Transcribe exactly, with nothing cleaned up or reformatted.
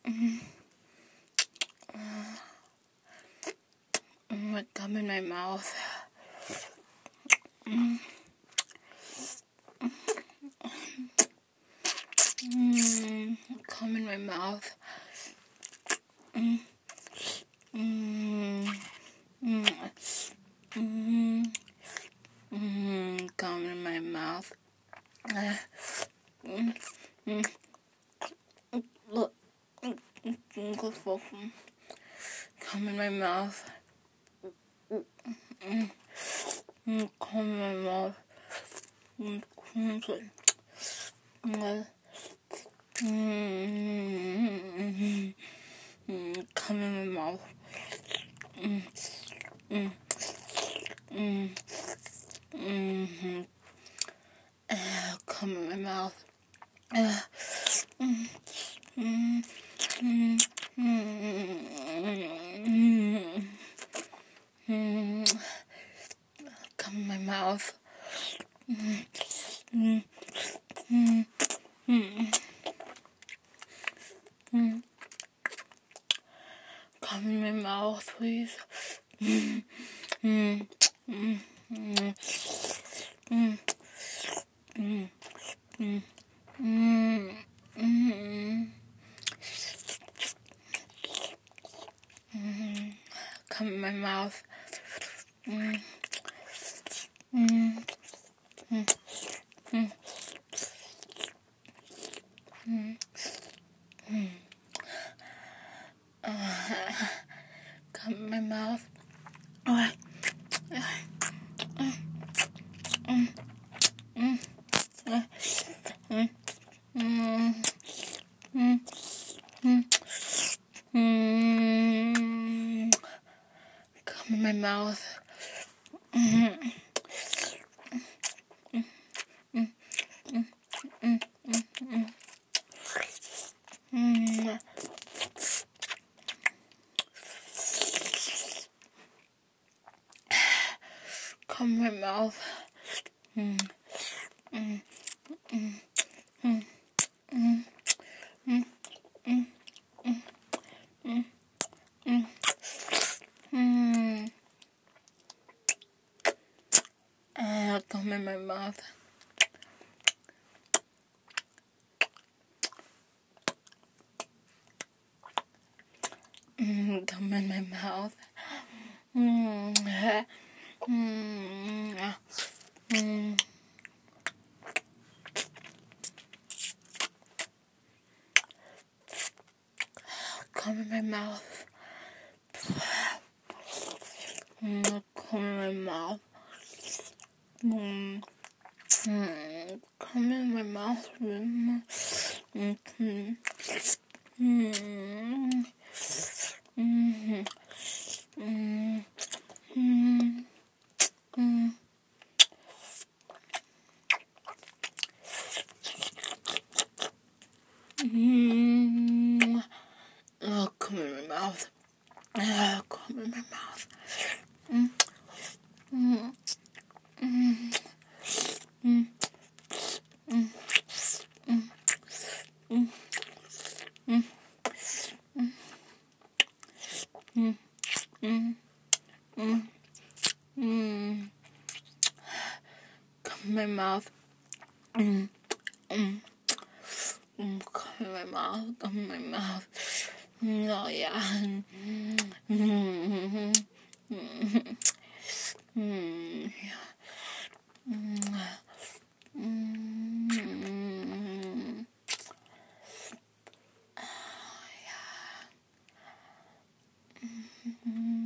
Mm. Mm, what gum in my mouth. Mm. Mm, gum in my mouth. Mm. Mm. Mm. Mm. Mm. Gum in my mouth. Uh. Mm. Mm. Look. Mm. Gum in my mouth. Mm. Mm. Gum in my mouth. Mm. Mm. Mm. Mm. Mm. Gum in my mouth. Mm. Mm. Mm. Mm. Uh, gum in my mouth. Uh. Mm. Mm. Mm. Mm. Mm. Gum in my mouth. Mm. Mm. Mm. Mm. Mm. Gum in my mouth, please. Mm. Mm. Mm. Mm. Mm. Mm. Mm. Mm. Mm. Mm. Gum in my mouth. Mm. Mm. Mm. Mm. Mm. Mm. Uh, gum in my mouth. Oh. Mm. Mm. Mm. Mm. Mm. Mm. Mm. Mm. Mm. Gum in my mouth. Mm. Mm. Mm. Mm. Mm. Mm. Gum in my mouth. Mm. Mm. Mm. Mm. Mm. Mm. Mm. Mm. Mm. Mm. Uh, gum in my mouth. Mm, gum in my mouth. Mm. Mm. Mm. Gum in my mouth. Mm. Gum in my mouth. Mm. Mm. Gum in my mouth. Mm. Mm. Mm. Mm. Mm. Mm. Mm. Mm. Mm. Oh, gum in my mouth. Oh, gum in my mouth. Mm. Mm. Mm. Mm. Mm. Mm. Mm. Mm. Mm. Mm. Mm. Mm. Gum in my mouth. Mm. Mm. Mm. Gum in my mouth. Gum in my mouth. Mm. Oh yeah. Mm. Mm. Mm. Mm. Mm. Mm. Oh, yeah. Mm.